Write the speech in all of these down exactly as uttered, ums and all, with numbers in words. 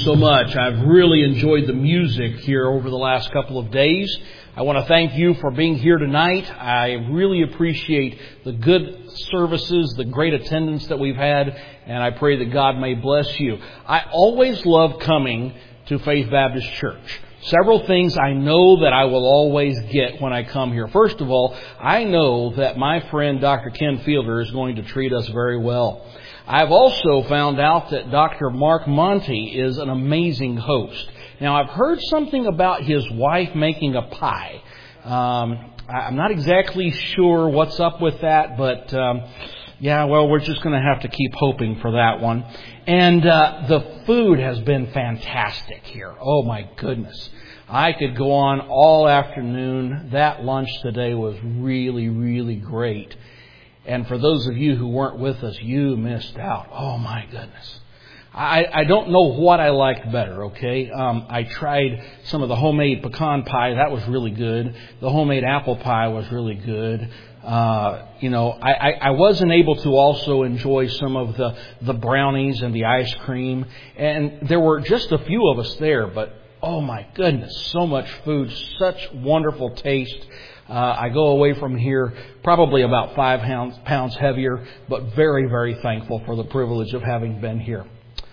so much. I've really enjoyed the music here over the last couple of days. I want to thank you for being here tonight. I really appreciate the good services, the great attendance that we've had, and I pray that God may bless you. I always love coming to Faith Baptist Church. Several things I know that I will always get when I come here. First of all, I know that my friend Doctor Ken Fielder is going to treat us very well. I've also found out that Doctor Mark Monty is an amazing host. Now, I've heard something about his wife making a pie. Um, I'm not exactly sure what's up with that, but um, yeah, well, we're just going to have to keep hoping for that one. And uh, the food has been fantastic here. Oh, my goodness. I could go on all afternoon. That lunch today was really, really great. And for those of you who weren't with us, you missed out. Oh, my goodness. I, I don't know what I liked better, okay? Um, I tried some of the homemade pecan pie. That was really good. The homemade apple pie was really good. Uh, you know, I, I, I wasn't able to also enjoy some of the, the brownies and the ice cream. And there were just a few of us there, but oh, my goodness, so much food, such wonderful taste. Uh, I go away from here probably about five pounds, pounds heavier, but very, very thankful for the privilege of having been here.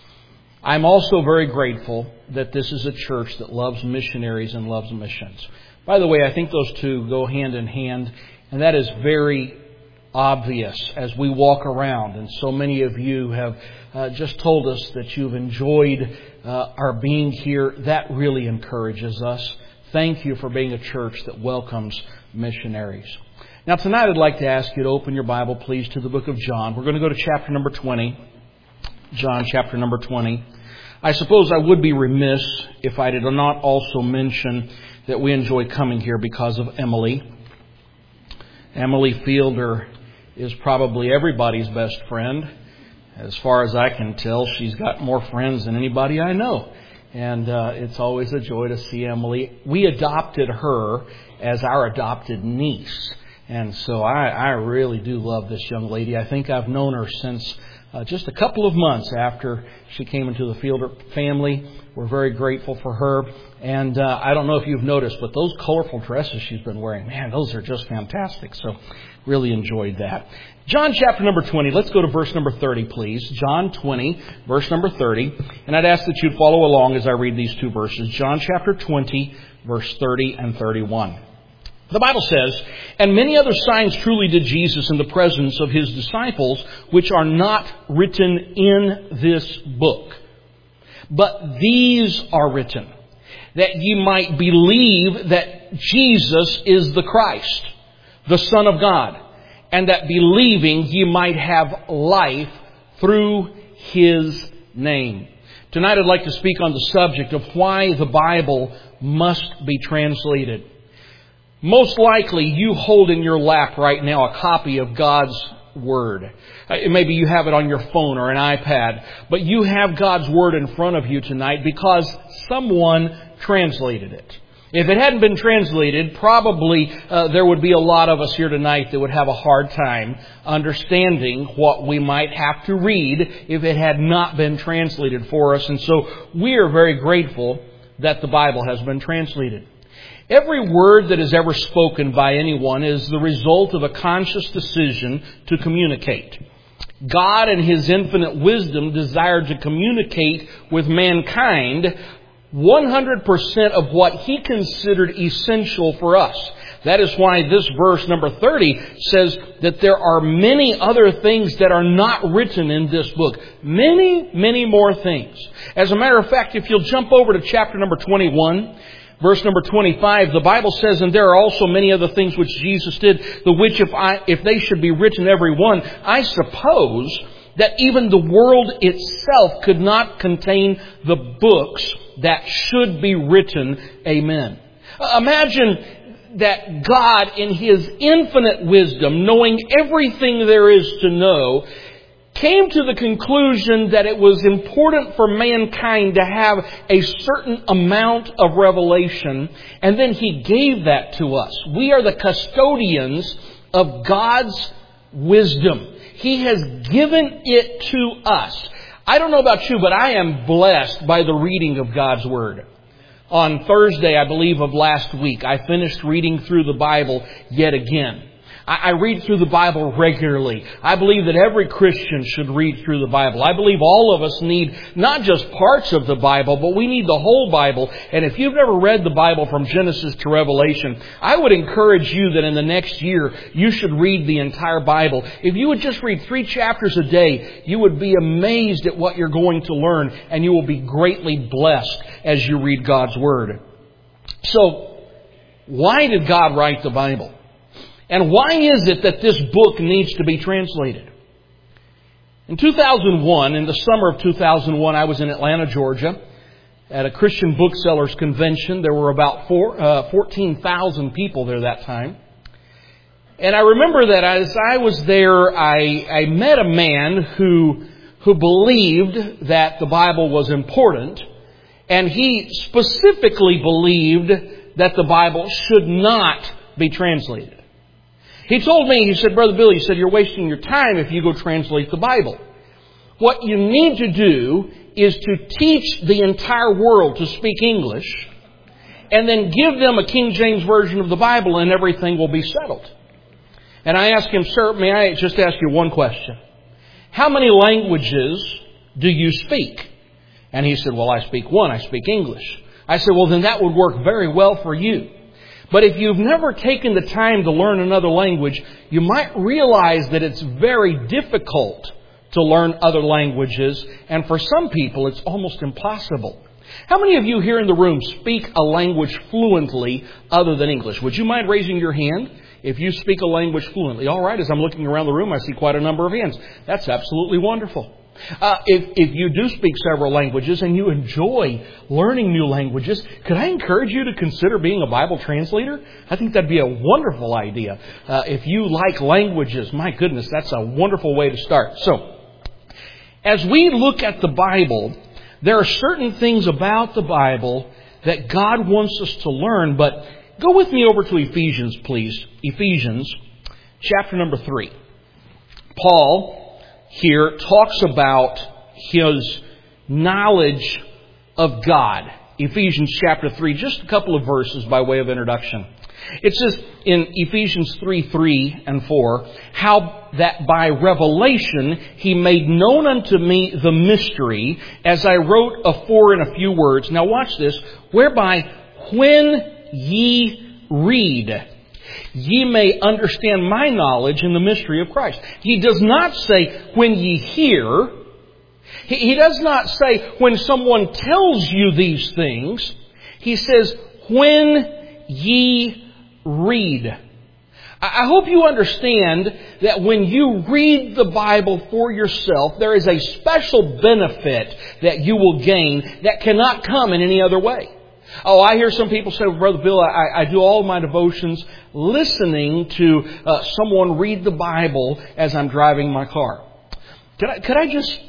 I'm also very grateful that this is a church that loves missionaries and loves missions. By the way, I think those two go hand in hand, and that is very obvious as we walk around. And so many of you have uh, just told us that you've enjoyed uh, our being here. That really encourages us. Thank you for being a church that welcomes missionaries. Now, tonight I'd like to ask you to open your Bible, please, to the book of John. We're going to go to chapter number twenty. John chapter number twenty. I suppose I would be remiss if I did not also mention that we enjoy coming here because of Emily. Emily Fielder is probably everybody's best friend. As far as I can tell, she's got more friends than anybody I know. And uh, it's always a joy to see Emily. We adopted her as our adopted niece. And so I, I really do love this young lady. I think I've known her since uh, just a couple of months after she came into the Fielder family. We're very grateful for her. And uh, I don't know if you've noticed, but those colorful dresses she's been wearing, man, those are just fantastic. So really enjoyed that. John chapter number twenty. Let's go to verse number thirty, please. John twenty, verse number thirty. And I'd ask that you'd follow along as I read these two verses. John chapter twenty, verse thirty and thirty-one. The Bible says, "And many other signs truly did Jesus in the presence of his disciples, which are not written in this book. But these are written, that ye might believe that Jesus is the Christ, the Son of God, and that believing ye might have life through his name." Tonight I'd like to speak on the subject of why the Bible must be translated. Most likely you hold in your lap right now a copy of God's Word. Maybe you have it on your phone or an iPad, but you have God's Word in front of you tonight because someone translated it. If it hadn't been translated, probably uh, there would be a lot of us here tonight that would have a hard time understanding what we might have to read if it had not been translated for us. And so we are very grateful that the Bible has been translated. Every word that is ever spoken by anyone is the result of a conscious decision to communicate. God in His infinite wisdom desired to communicate with mankind one hundred percent of what He considered essential for us. That is why this verse number thirty says that there are many other things that are not written in this book. Many, many more things. As a matter of fact, if you'll jump over to chapter number twenty-one, verse number twenty-five, the Bible says, "And there are also many other things which Jesus did, the which if I, if they should be written every one, I suppose that even the world itself could not contain the books that should be written." Amen. Imagine that God in His infinite wisdom, knowing everything there is to know, came to the conclusion that it was important for mankind to have a certain amount of revelation, and then He gave that to us. We are the custodians of God's wisdom. He has given it to us. I don't know about you, but I am blessed by the reading of God's Word. On Thursday, I believe, of last week, I finished reading through the Bible yet again. I read through the Bible regularly. I believe that every Christian should read through the Bible. I believe all of us need not just parts of the Bible, but we need the whole Bible. And if you've never read the Bible from Genesis to Revelation, I would encourage you that in the next year, you should read the entire Bible. If you would just read three chapters a day, you would be amazed at what you're going to learn, and you will be greatly blessed as you read God's Word. So, why did God write the Bible? And why is it that this book needs to be translated? In two thousand one, in the summer of two thousand one, I was in Atlanta, Georgia, at a Christian booksellers convention. There were about four, uh, fourteen thousand people there that time. And I remember that as I was there, I, I met a man who, who believed that the Bible was important. And he specifically believed that the Bible should not be translated. He told me, he said, Brother Billy, he said, you're wasting your time if you go translate the Bible. What you need to do is to teach the entire world to speak English and then give them a King James Version of the Bible and everything will be settled. And I asked him, sir, may I just ask you one question? How many languages do you speak? And he said, well, I speak one. I speak English. I said, well, then that would work very well for you. But if you've never taken the time to learn another language, you might realize that it's very difficult to learn other languages. And for some people, it's almost impossible. How many of you here in the room speak a language fluently other than English? Would you mind raising your hand if you speak a language fluently? All right, as I'm looking around the room, I see quite a number of hands. That's absolutely wonderful. Uh, if, if you do speak several languages and you enjoy learning new languages, could I encourage you to consider being a Bible translator? I think that'd be a wonderful idea. Uh, if you like languages, my goodness, that's a wonderful way to start. So, as we look at the Bible, there are certain things about the Bible that God wants us to learn, but go with me over to Ephesians, please. Ephesians, chapter number three. Paul here talks about his knowledge of God. Ephesians chapter three, just a couple of verses by way of introduction. It says in Ephesians three, three and four, how that by revelation he made known unto me the mystery, as I wrote afore in a few words. Now watch this, whereby when ye read, ye may understand my knowledge in the mystery of Christ. He does not say, when ye hear. He, he does not say, when someone tells you these things. He says, when ye read. I hope you understand that when you read the Bible for yourself, there is a special benefit that you will gain that cannot come in any other way. Oh, I hear some people say, well, Brother Bill, I, I do all my devotions listening to uh, someone read the Bible as I'm driving my car. Could I, could I just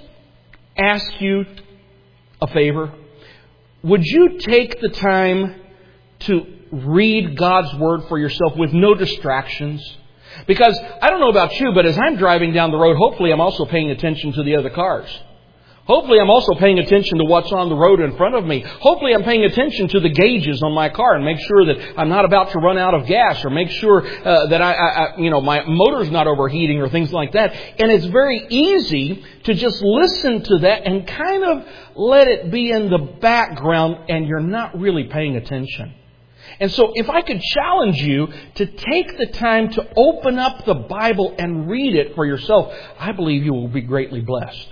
ask you a favor? Would you take the time to read God's Word for yourself with no distractions? Because I don't know about you, but as I'm driving down the road, hopefully I'm also paying attention to the other cars. Hopefully I'm also paying attention to what's on the road in front of me. Hopefully I'm paying attention to the gauges on my car and make sure that I'm not about to run out of gas, or make sure uh, that I, I, I, you know, my motor's not overheating or things like that. And it's very easy to just listen to that and kind of let it be in the background and you're not really paying attention. And so if I could challenge you to take the time to open up the Bible and read it for yourself, I believe you will be greatly blessed.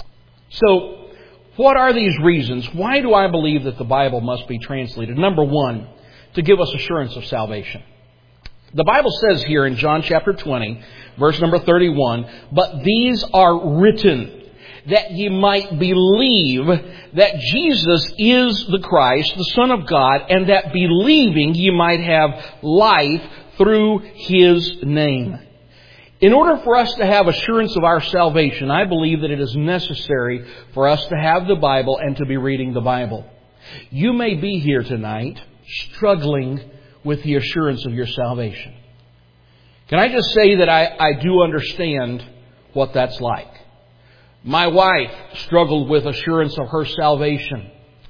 So, what are these reasons? Why do I believe that the Bible must be translated? Number one, to give us assurance of salvation. The Bible says here in John chapter twenty, verse number thirty-one, but these are written that ye might believe that Jesus is the Christ, the Son of God, and that believing ye might have life through His name. In order for us to have assurance of our salvation, I believe that it is necessary for us to have the Bible and to be reading the Bible. You may be here tonight struggling with the assurance of your salvation. Can I just say that I, I do understand what that's like? My wife struggled with assurance of her salvation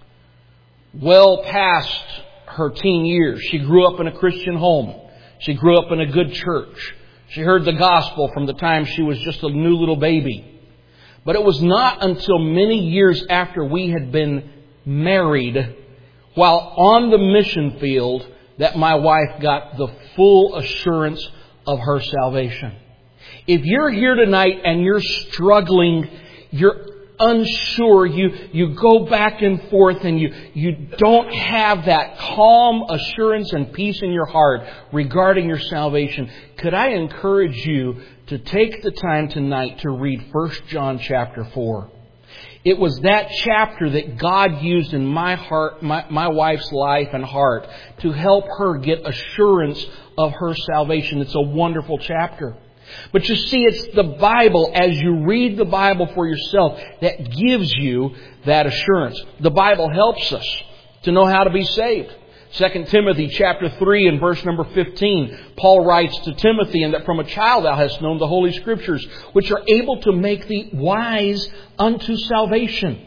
well past her teen years. She grew up in a Christian home. She grew up in a good church. She heard the gospel from the time she was just a new little baby. But it was not until many years after we had been married, while on the mission field, that my wife got the full assurance of her salvation. If you're here tonight and you're struggling, you're unsure, you, you go back and forth and you, you don't have that calm assurance and peace in your heart regarding your salvation, could I encourage you to take the time tonight to read First John chapter four. It was that chapter that God used in my heart, my, my wife's life and heart to help her get assurance of her salvation. It's a wonderful chapter. But you see, it's the Bible, as you read the Bible for yourself, that gives you that assurance. The Bible helps us to know how to be saved. Second Timothy chapter three and verse number fifteen, Paul writes to Timothy, and that from a child thou hast known the Holy Scriptures, which are able to make thee wise unto salvation.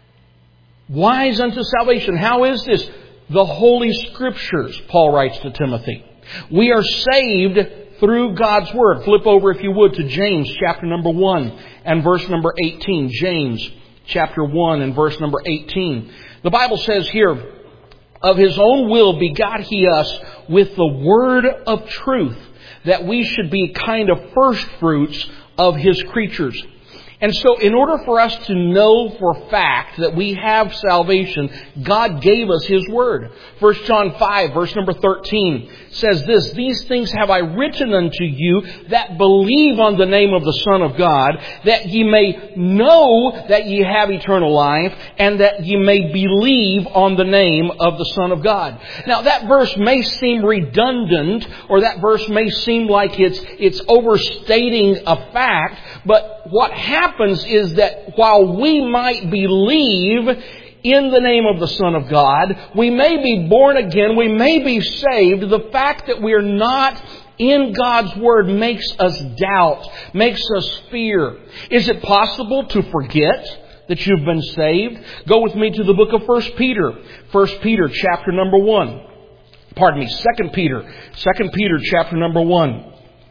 Wise unto salvation. How is this? The Holy Scriptures, Paul writes to Timothy. We are saved through God's Word. Flip over, if you would, to James chapter number one and verse number eighteen. James chapter one and verse number eighteen. The Bible says here, of His own will begot He us with the word of truth, that we should be kind of first fruits of His creatures. And so in order for us to know for fact that we have salvation, God gave us His Word. First John five, verse number thirteen says this, these things have I written unto you that believe on the name of the Son of God, that ye may know that ye have eternal life, and that ye may believe on the name of the Son of God. Now that verse may seem redundant, or that verse may seem like it's, it's overstating a fact, but what happens is that while we might believe in the name of the Son of God, we may be born again, we may be saved, the fact that we are not in God's Word makes us doubt, makes us fear. Is it possible to forget that you've been saved? Go with me to the book of First Peter. First Peter chapter number one. Pardon me, Second Peter. Second Peter chapter number one.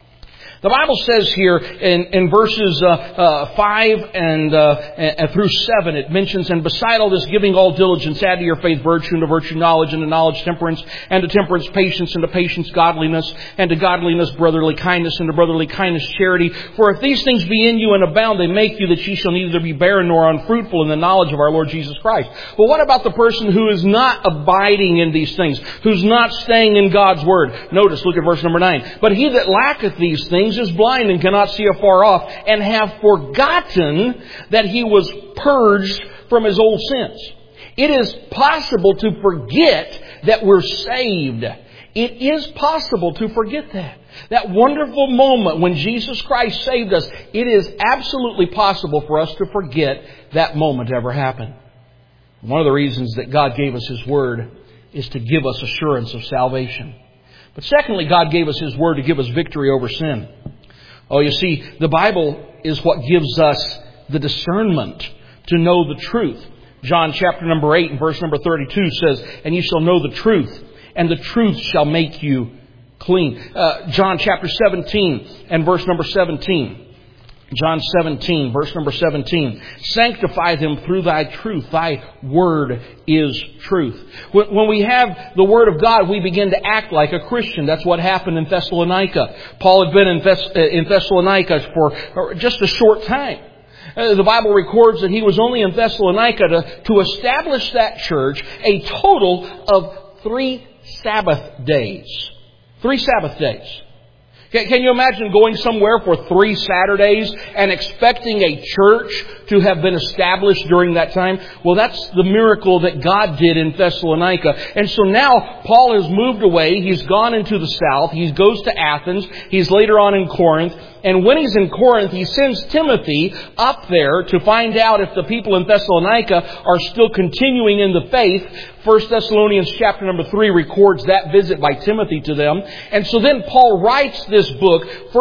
The Bible says here in, in verses uh, uh, five and, uh, and through seven, it mentions, and beside all this, giving all diligence, add to your faith virtue, and to virtue knowledge, and to knowledge temperance, and to temperance patience, and to patience godliness, and to godliness brotherly kindness, and to brotherly kindness charity. For if these things be in you and abound, they make you that ye shall neither be barren nor unfruitful in the knowledge of our Lord Jesus Christ. Well, what about the person who is not abiding in these things, who's not staying in God's Word? Notice, look at verse number nine. But he that lacketh these things is blind and cannot see afar off, and have forgotten that he was purged from his old sins. It is possible to forget that we're saved. It is possible to forget that. That wonderful moment when Jesus Christ saved us, it is absolutely possible for us to forget that moment ever happened. One of the reasons that God gave us His Word is to give us assurance of salvation. But secondly, God gave us His Word to give us victory over sin. Oh, you see, the Bible is what gives us the discernment to know the truth. John chapter number eight and verse number thirty-two says, and ye shall know the truth, and the truth shall make you clean. Uh, John chapter seventeen and verse number seventeen. John seventeen, verse number seventeen. Sanctify them through thy truth. Thy word is truth. When we have the Word of God, we begin to act like a Christian. That's what happened in Thessalonica. Paul had been in, Thess- in Thessalonica for just a short time. Uh, the Bible records that he was only in Thessalonica to, to establish that church a total of three Sabbath days. Three Sabbath days. Can you imagine going somewhere for three Saturdays and expecting a church to have been established during that time? Well, that's the miracle that God did in Thessalonica. And so now Paul has moved away. He's gone into the south. He goes to Athens. He's later on in Corinth. And when he's in Corinth, he sends Timothy up there to find out if the people in Thessalonica are still continuing in the faith. First Thessalonians chapter number three records that visit by Timothy to them. And so then Paul writes this book, First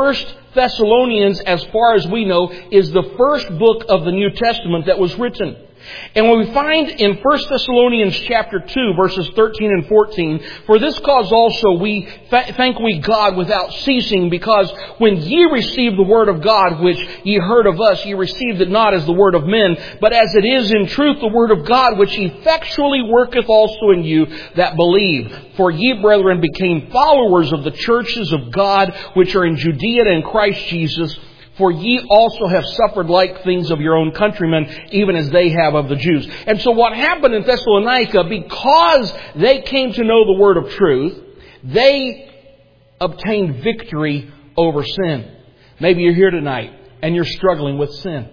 Thessalonians, as far as we know, is the first book of the New Testament that was written. And when we find in First Thessalonians chapter two, verses thirteen and fourteen, for this cause also we th- thank we God without ceasing, because when ye received the word of God, which ye heard of us, ye received it not as the word of men, but as it is in truth the word of God, which effectually worketh also in you that believe. For ye, brethren, became followers of the churches of God, which are in Judea and in Christ Jesus. For ye also have suffered like things of your own countrymen, even as they have of the Jews. And so what happened in Thessalonica, because they came to know the word of truth, they obtained victory over sin. Maybe you're here tonight and you're struggling with sin.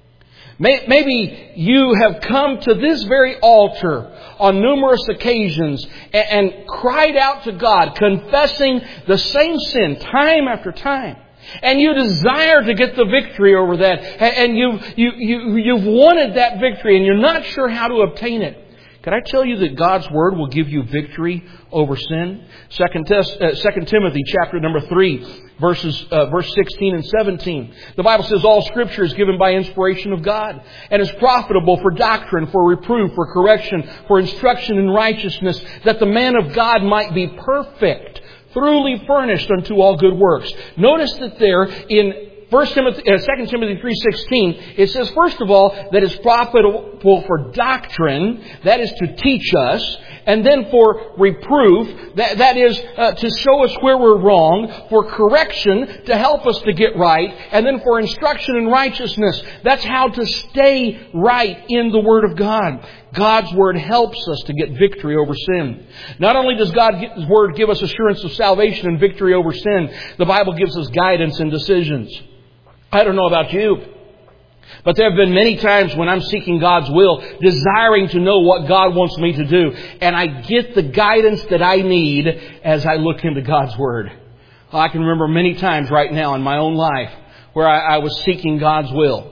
Maybe you have come to this very altar on numerous occasions and cried out to God, confessing the same sin time after time. And you desire to get the victory over that. And you've, you, you, you've wanted that victory and you're not sure how to obtain it. Can I tell you that God's Word will give you victory over sin? Second Timothy chapter number three, verses, uh, verse sixteen and seventeen. The Bible says, all Scripture is given by inspiration of God and is profitable for doctrine, for reproof, for correction, for instruction in righteousness, that the man of God might be perfect, thoroughly furnished unto all good works. Notice that there in First Timothy, uh, Second Timothy three sixteen, it says, first of all, that it's profitable for doctrine, that is to teach us, and then for reproof, that, that is uh, to show us where we're wrong, for correction, to help us to get right, and then for instruction in righteousness. That's how to stay right in the Word of God. God's Word helps us to get victory over sin. Not only does God's Word give us assurance of salvation and victory over sin, the Bible gives us guidance in decisions. I don't know about you, but there have been many times when I'm seeking God's will, desiring to know what God wants me to do, and I get the guidance that I need as I look into God's Word. I can remember many times right now in my own life where I, I was seeking God's will,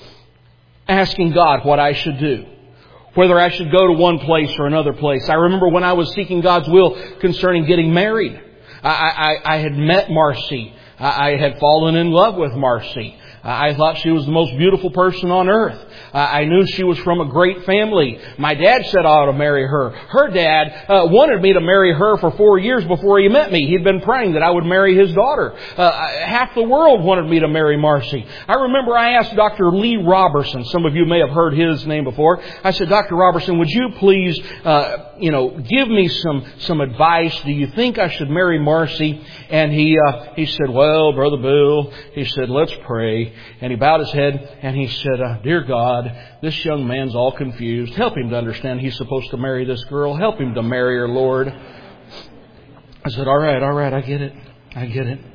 asking God what I should do, whether I should go to one place or another place. I remember when I was seeking God's will concerning getting married. I, I, I had met Marcy. I, I had fallen in love with Marcy. I thought she was the most beautiful person on earth. I knew she was from a great family. My dad said I ought to marry her. Her dad uh, wanted me to marry her for four years before he met me. He'd been praying that I would marry his daughter. Uh, half the world wanted me to marry Marcy. I remember I asked Doctor Lee Robertson. Some of you may have heard his name before. I said, Doctor Robertson, would you please, uh, you know, give me some some advice? Do you think I should marry Marcy? And he uh, he said, well, Brother Bill, he said, let's pray. And he bowed his head and he said, uh, Dear God, this young man's all confused. Help him to understand he's supposed to marry this girl. Help him to marry her, Lord. I said, all right, all right, I get it. I get it.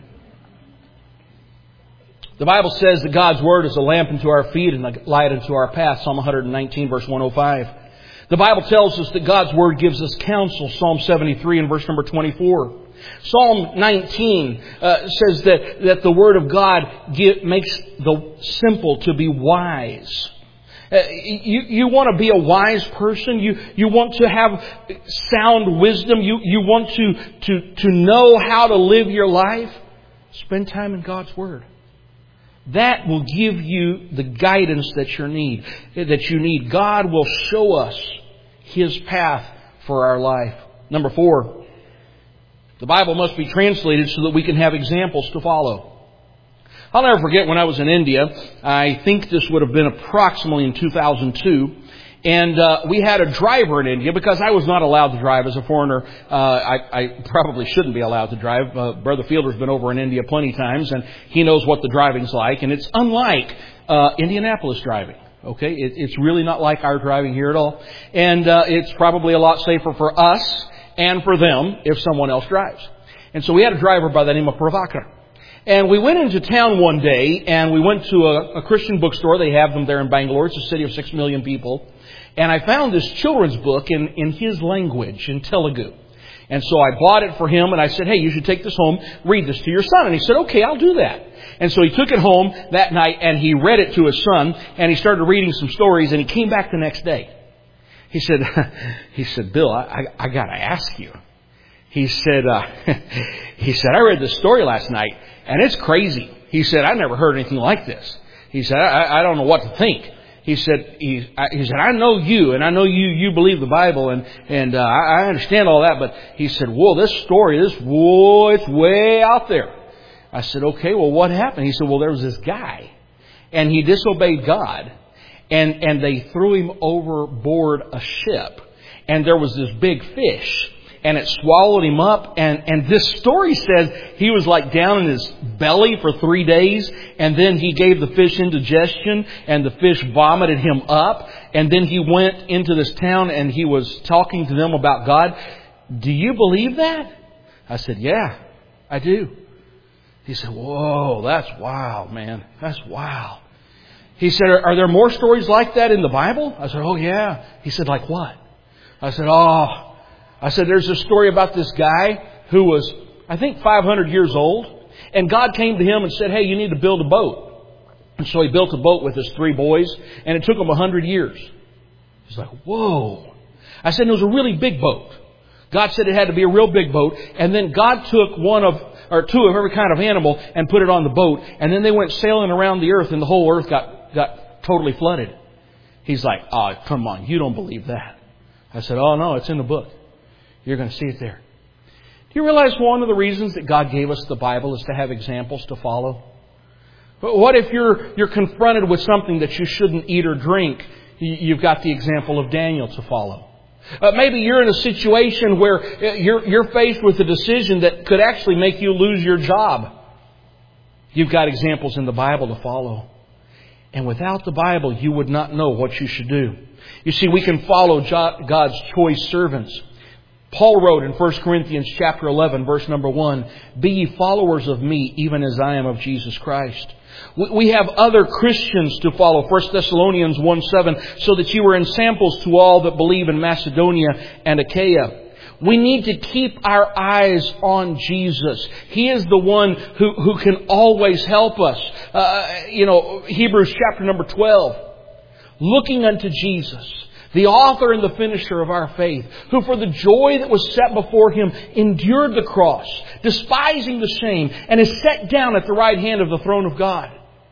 The Bible says that God's Word is a lamp unto our feet and a light unto our path. Psalm one nineteen, verse one oh five. The Bible tells us that God's Word gives us counsel. Psalm seventy-three and verse number twenty-four. Psalm nineteen uh, says that, that the Word of God give, makes the simple to be wise. Uh, you, you want to be a wise person. You, you want to have sound wisdom. You, you want to, to, to know how to live your life. Spend time in God's Word. That will give you the guidance that you need. That you need. God will show us His path for our life. Number four. The Bible must be translated so that we can have examples to follow. I'll never forget when I was in India. I think this would have been approximately in two thousand two. And uh, we had a driver in India because I was not allowed to drive as a foreigner. Uh, I, I probably shouldn't be allowed to drive. Uh, Brother Fielder's been over in India plenty times and he knows what the driving's like. And it's unlike uh, Indianapolis driving. Okay, it, it's really not like our driving here at all. And uh, it's probably a lot safer for us and for them if someone else drives. And so we had a driver by the name of Prabhakar. And we went into town one day and we went to a, a Christian bookstore. They have them there in Bangalore. It's a city of six million people. And I found this children's book in, in his language, in Telugu. And so I bought it for him and I said, hey, you should take this home, read this to your son. And he said, okay, I'll do that. And so he took it home that night and he read it to his son and he started reading some stories and he came back the next day. He said, he said, Bill, I, I, I got to ask you. He said, uh, he said, I read this story last night and it's crazy. he said, I never heard anything like this. He said, I, I don't know what to think. He said, he, I, he said, I know you, and I know you, you believe the Bible, and, and, uh, I, I understand all that, but he said, whoa, this story, this, whoa, it's way out there. I said, okay, well, what happened? He said, well, there was this guy, and he disobeyed God, and, and they threw him overboard a ship, and there was this big fish, and it swallowed him up. And, and this story says he was like down in his belly for three days. And then he gave the fish indigestion and the fish vomited him up. And then he went into this town and he was talking to them about God. Do you believe that? I said, yeah, I do. He said, whoa, that's wild, man. That's wild. He said, are, are there more stories like that in the Bible? I said, oh yeah. He said, like what? I said, oh... I said, there's a story about this guy who was, I think, five hundred years old. And God came to him and said, hey, you need to build a boat. And so he built a boat with his three boys. And it took him one hundred years. He's like, whoa. I said, it was a really big boat. God said it had to be a real big boat. And then God took one of, or two of every kind of animal and put it on the boat. And then they went sailing around the earth and the whole earth got, got totally flooded. He's like, oh, come on. You don't believe that. I said, oh, no, it's in the book. You're going to see it there. Do you realize one of the reasons that God gave us the Bible is to have examples to follow? But what if you're you're confronted with something that you shouldn't eat or drink? You've got the example of Daniel to follow. Uh, maybe you're in a situation where you're you're faced with a decision that could actually make you lose your job. You've got examples in the Bible to follow. And without the Bible, you would not know what you should do. You see, we can follow God's choice servants. Paul wrote in First Corinthians chapter eleven, verse number one, be ye followers of me, even as I am of Jesus Christ. We have other Christians to follow. First Thessalonians one seven, so that you were ensamples to all that believe in Macedonia and Achaia. We need to keep our eyes on Jesus. He is the one who, who can always help us. Uh, you know, Hebrews chapter number twelve. Looking unto Jesus, the author and the finisher of our faith, who for the joy that was set before Him endured the cross, despising the shame, and is set down at the right hand of the throne of God.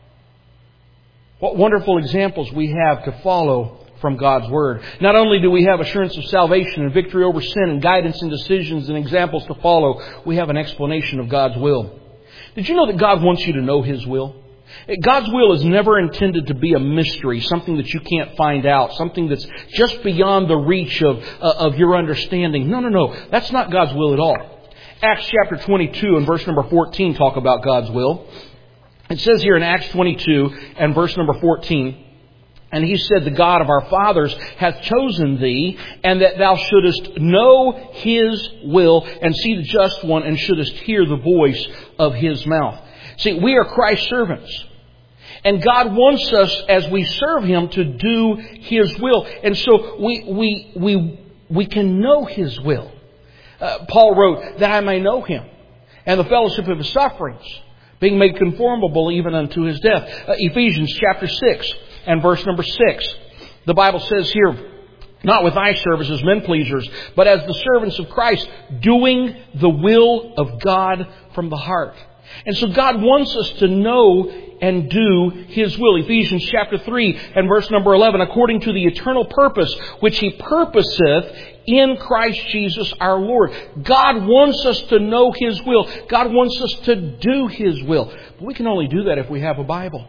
What wonderful examples we have to follow from God's Word. Not only do we have assurance of salvation and victory over sin and guidance in decisions and examples to follow, we have an explanation of God's will. Did you know that God wants you to know His will? God's will is never intended to be a mystery, something that you can't find out, something that's just beyond the reach of, uh, of your understanding. No, no, no. That's not God's will at all. Acts chapter twenty-two and verse number fourteen talk about God's will. It says here in Acts twenty-two and verse number fourteen, and He said, the God of our fathers hath chosen thee, and that thou shouldest know His will, and see the just one, and shouldest hear the voice of His mouth. See, we are Christ's servants. And God wants us, as we serve Him, to do His will. And so we we we we can know His will. Uh, Paul wrote, that I may know Him, and the fellowship of His sufferings, being made conformable even unto His death. Uh, Ephesians chapter six and verse number six. The Bible says here, not with eye service as men pleasers, but as the servants of Christ, doing the will of God from the heart. And so God wants us to know and do His will. Ephesians chapter three and verse number eleven, according to the eternal purpose which He purposeth in Christ Jesus our Lord. God wants us to know His will. God wants us to do His will. But we can only do that if we have a Bible.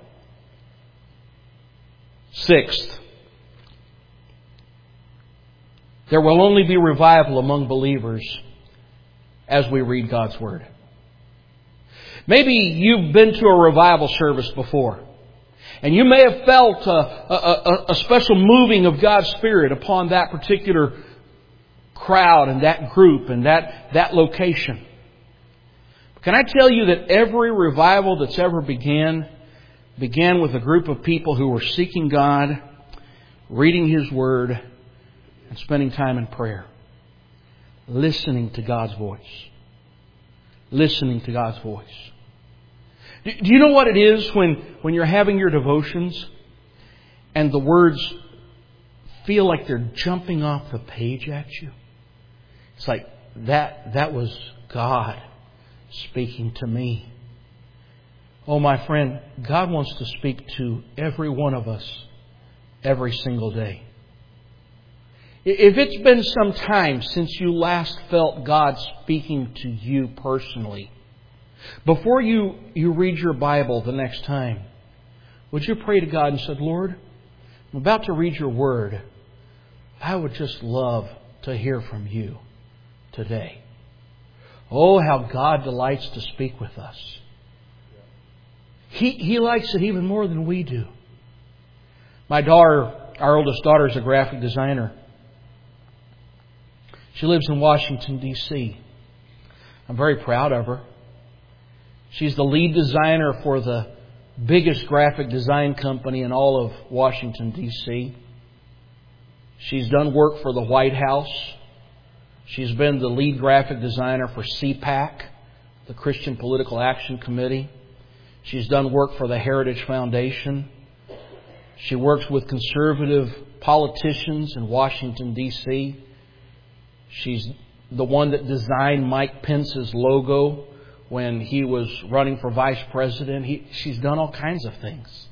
Sixth, there will only be revival among believers as we read God's Word. Maybe you've been to a revival service before, and you may have felt a, a, a special moving of God's Spirit upon that particular crowd and that group and that, that location. Can I tell you that every revival that's ever began, began with a group of people who were seeking God, reading His Word, and spending time in prayer. Listening to God's voice. Listening to God's voice. Do you know what it is when, when you're having your devotions and the words feel like they're jumping off the page at you? It's like that, that was God speaking to me. Oh, my friend, God wants to speak to every one of us every single day. If it's been some time since you last felt God speaking to you personally, before you, you read your Bible the next time, would you pray to God and say, Lord, I'm about to read your Word. I would just love to hear from you today. Oh, how God delights to speak with us. He, he likes it even more than we do. My daughter, our oldest daughter, is a graphic designer. She lives in Washington, D C I'm very proud of her. She's the lead designer for the biggest graphic design company in all of Washington, D C She's done work for the White House. She's been the lead graphic designer for C PAC, the Christian Political Action Committee. She's done work for the Heritage Foundation. She works with conservative politicians in Washington, D C She's the one that designed Mike Pence's logo when he was running for vice president. He, she's done all kinds of things.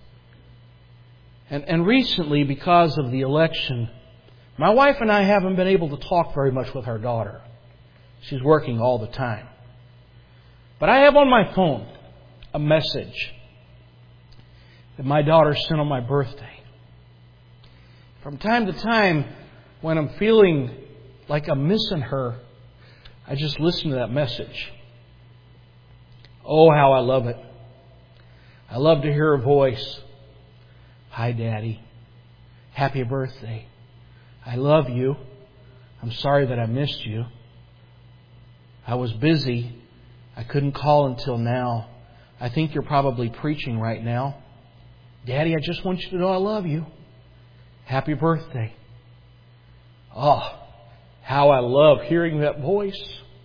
And, and recently, because of the election, my wife and I haven't been able to talk very much with our daughter. She's working all the time. But I have on my phone a message that my daughter sent on my birthday. From time to time, when I'm feeling like I'm missing her, I just listen to that message. Oh, how I love it. I love to hear her voice. Hi, Daddy. Happy birthday. I love you. I'm sorry that I missed you. I was busy. I couldn't call until now. I think you're probably preaching right now. Daddy, I just want you to know I love you. Happy birthday. Oh, how I love hearing that voice.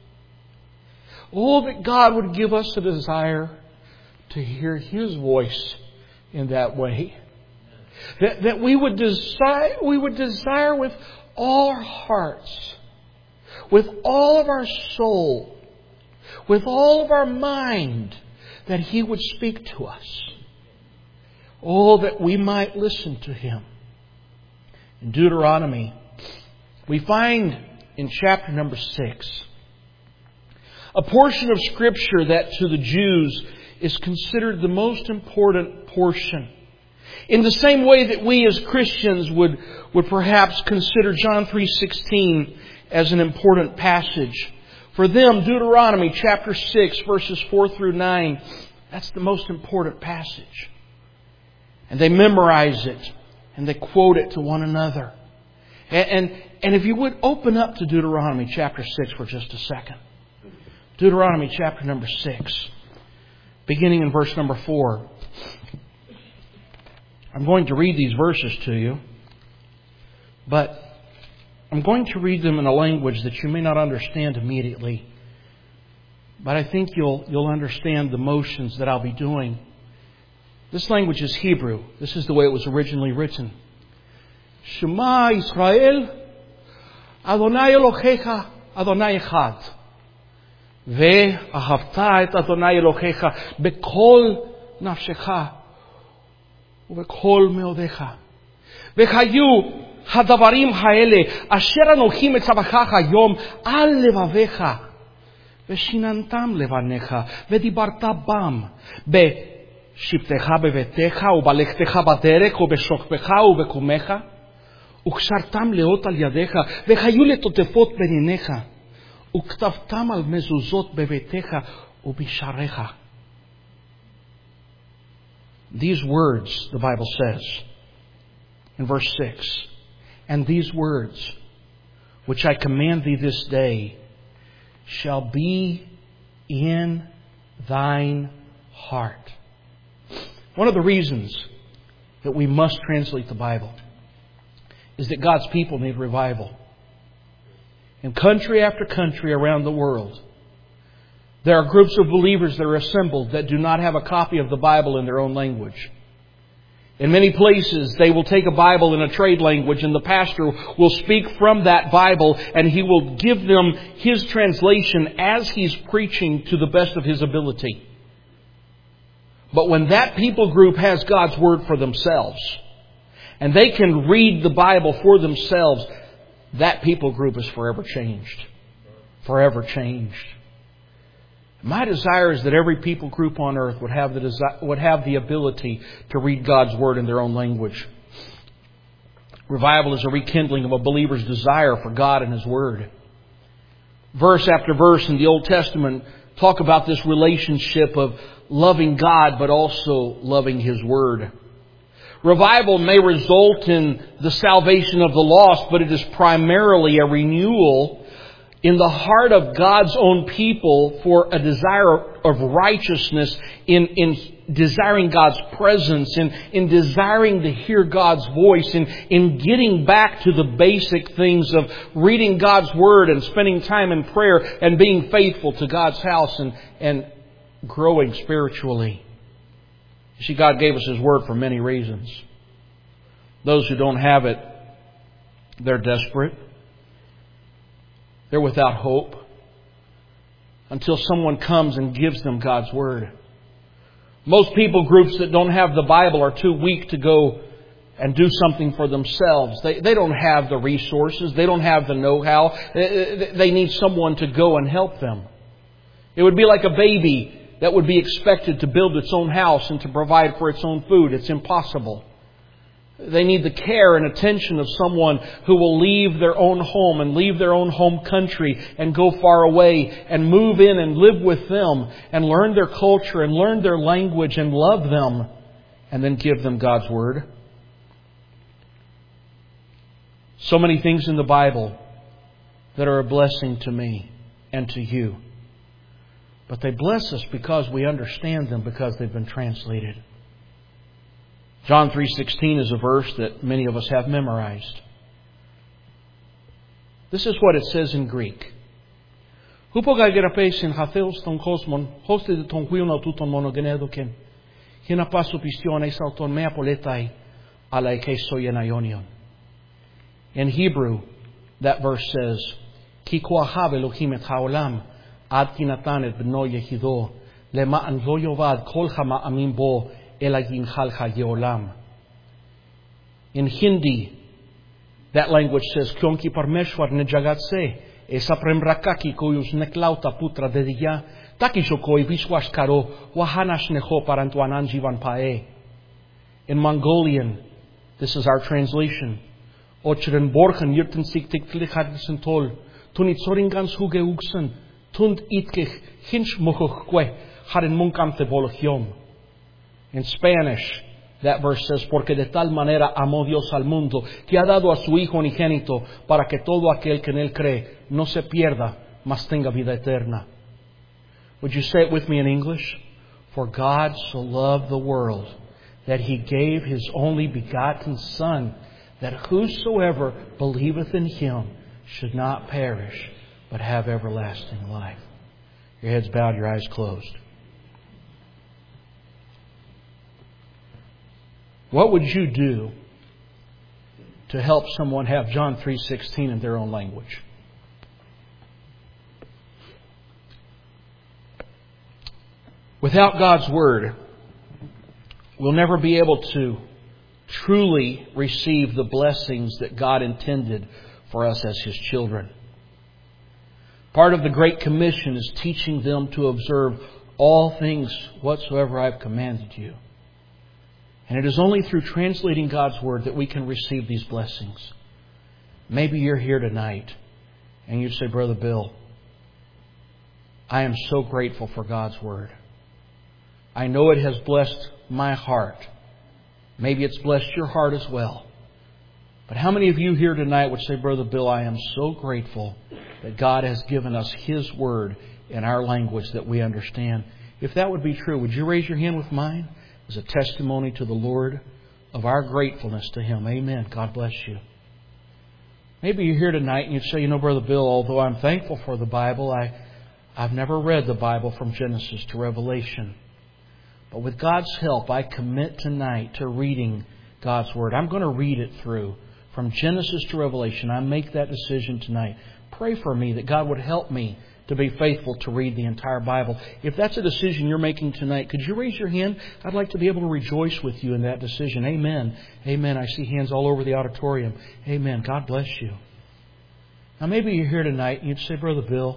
Oh, that God would give us a desire to hear His voice in that way. That, that we would desire, we would desire with all our hearts, with all of our soul, with all of our mind, that He would speak to us. Oh, that we might listen to Him. In Deuteronomy, we find in chapter number six a portion of Scripture that to the Jews is considered the most important portion. In the same way that we as Christians would, would perhaps consider John three sixteen as an important passage. For them, Deuteronomy chapter six, verses four through nine, that's the most important passage. And they memorize it and they quote it to one another. And, and, and if you would open up to Deuteronomy chapter six for just a second. Deuteronomy chapter number six, beginning in verse number four. I'm going to read these verses to you, but I'm going to read them in a language that you may not understand immediately. But I think you'll you'll understand the motions that I'll be doing. This language is Hebrew. This is the way it was originally written. Shema Israel, Adonai Elohecha, Adonai Echad. ואהבת את אדוני אלוהיך בכל נפשך ובכל מאודיך. והיו הדברים האלה אשר אנוכי מצווך היום על לבביך ושיננתם לבניך ודיברת בם בשבתך בביתך ובלכתך בדרך ובשוכבך ובקומך וקשרתם לאות על ידיך והיו לטוטפות בניניך וכתבתם על מזוזות בביתך ובשעריך. These words, the Bible says in verse six, and these words which I command thee this day shall be in thine heart. One of the reasons that we must translate the Bible is that God's people need revival. In country after country around the world, there are groups of believers that are assembled that do not have a copy of the Bible in their own language. In many places, they will take a Bible in a trade language and the pastor will speak from that Bible and he will give them his translation as he's preaching to the best of his ability. But when that people group has God's Word for themselves, and they can read the Bible for themselves, that people group is forever changed. Forever changed. My desire is that every people group on earth would have the desi- would have the ability to read God's Word in their own language. Revival is a rekindling of a believer's desire for God and His Word. Verse after verse in the Old Testament talk about this relationship of loving God but also loving His Word. Revival may result in the salvation of the lost, but it is primarily a renewal in the heart of God's own people for a desire of righteousness, in, in desiring God's presence, in, in desiring to hear God's voice, in, in getting back to the basic things of reading God's Word and spending time in prayer and being faithful to God's house and, and growing spiritually. You see, God gave us His Word for many reasons. Those who don't have it, they're desperate. They're without hope until someone comes and gives them God's Word. Most people groups that don't have the Bible are too weak to go and do something for themselves. They, they don't have the resources. They don't have the know-how. They, they need someone to go and help them. It would be like a baby that would be expected to build its own house and to provide for its own food. It's impossible. They need the care and attention of someone who will leave their own home and leave their own home country and go far away and move in and live with them and learn their culture and learn their language and love them and then give them God's Word. So many things in the Bible that are a blessing to me and to you. But they bless us because we understand them, because they've been translated. John three sixteen is a verse that many of us have memorized. This is what it says in Greek. In Hebrew, that verse says, Ki koahav Elohim et haolam ad ki natan et beno yehido lema'an lo yovad kol hama'amim bo el yinchal hayeolam. In Hindi, that language says, Kyonki parmeshwar ne jagat se esa prem rakaki koyus neklauta putra dediya taki shokoi vishwash karo wahanash neho parantuanan jivan pae. In Mongolian, this is our translation. Ocheren borgen yurten siktik tlichadsen tol tunit soringans huge ugsen tund itkich hinch mochokwe haren munkante bolochiom. In Spanish, that verse says, porque de tal manera amó Dios al mundo, que ha dado a su Hijo unigénito, para que todo aquel que en Él cree no se pierda, mas tenga vida eterna. Would you say it with me in English? For God so loved the world, that He gave His only begotten Son, that whosoever believeth in Him should not perish, but have everlasting life. Your heads bowed, your eyes closed. What would you do to help someone have John three sixteen in their own language? Without God's Word, we'll never be able to truly receive the blessings that God intended for us as His children. Part of the Great Commission is teaching them to observe all things whatsoever I've commanded you. And it is only through translating God's Word that we can receive these blessings. Maybe you're here tonight and you say, Brother Bill, I am so grateful for God's Word. I know it has blessed my heart. Maybe it's blessed your heart as well. But how many of you here tonight would say, Brother Bill, I am so grateful that God has given us His Word in our language that we understand? If that would be true, would you raise your hand with mine as a testimony to the Lord of our gratefulness to Him? Amen. God bless you. Maybe you're here tonight and you'd say, you know, Brother Bill, although I'm thankful for the Bible, I, I've never read the Bible from Genesis to Revelation. But with God's help, I commit tonight to reading God's Word. I'm going to read it through from Genesis to Revelation. I make that decision tonight. pray for me that God would help me to be faithful to read the entire Bible. If that's a decision you're making tonight, could you raise your hand? I'd like to be able to rejoice with you in that decision. Amen. Amen. I see hands all over the auditorium. Amen. God bless you. Now maybe you're here tonight and you'd say, Brother Bill,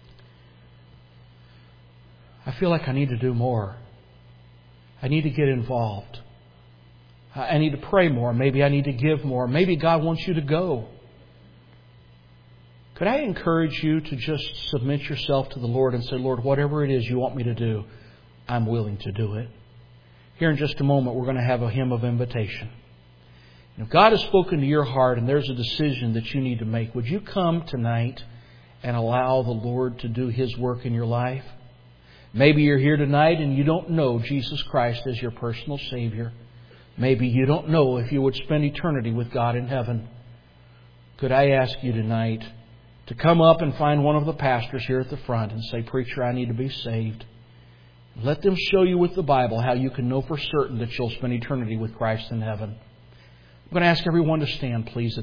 I feel like I need to do more. I need to get involved. I need to pray more. Maybe I need to give more. Maybe God wants you to go. Could I encourage you to just submit yourself to the Lord and say, Lord, whatever it is you want me to do, I'm willing to do it. Here in just a moment, we're going to have a hymn of invitation. If God has spoken to your heart and there's a decision that you need to make, would you come tonight and allow the Lord to do His work in your life? Maybe you're here tonight and you don't know Jesus Christ as your personal Savior. Maybe you don't know if you would spend eternity with God in heaven. Could I ask you tonight to come up and find one of the pastors here at the front and say, Preacher, I need to be saved. Let them show you with the Bible how you can know for certain that you'll spend eternity with Christ in heaven. I'm going to ask everyone to stand, please.